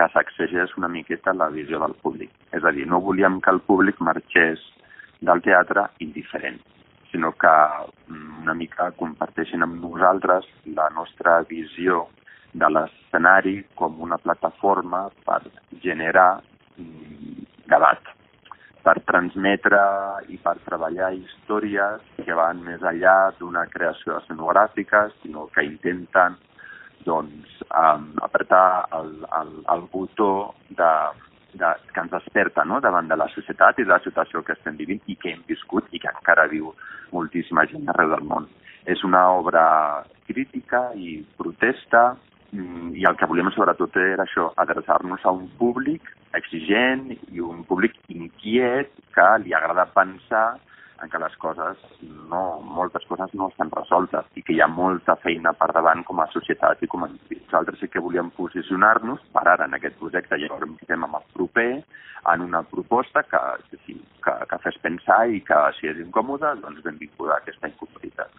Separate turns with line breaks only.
que s'accegés una miqueta a la visió del públic. És a dir, no volíem que el públic marxés del teatre indiferent, sinó que una mica comparteixin amb nosaltres la nostra visió de l'escenari com una plataforma per generar debat, per transmetre i per treballar històries que van més enllà d'una creació escenogràfica, sinó que intenten apretar el botó que ens desperta davant de la societat i de la situació que estem vivint i que hem viscut i que encara viu moltíssima gent arreu del món. És una obra crítica i protesta i el que volíem sobretot era això, adreçar-nos a un públic exigent i un públic inquiet que li agrada pensar en què moltes coses no estan resoltes i que hi ha molta feina per davant com a societat i com a individus. Nosaltres sí que volíem posicionar-nos per ara en aquest projecte i llavors estem amb el proper en una proposta que fes pensar i que si és incòmoda, doncs benvinguda aquesta incomoditat.